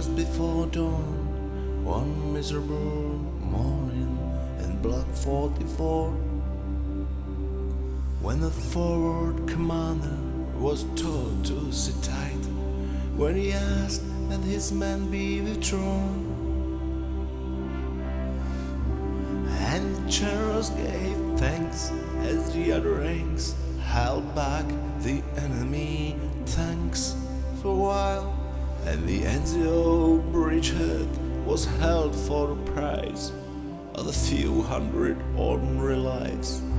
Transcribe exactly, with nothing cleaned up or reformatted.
just before dawn, one miserable morning in Block forty-four, when the forward commander was told to sit tight, when he asked that his men be withdrawn, and the generals gave thanks as the other ranks held back the enemy tanks for a while, and the N Z O bridgehead was held for the price of a few hundred ordinary lives.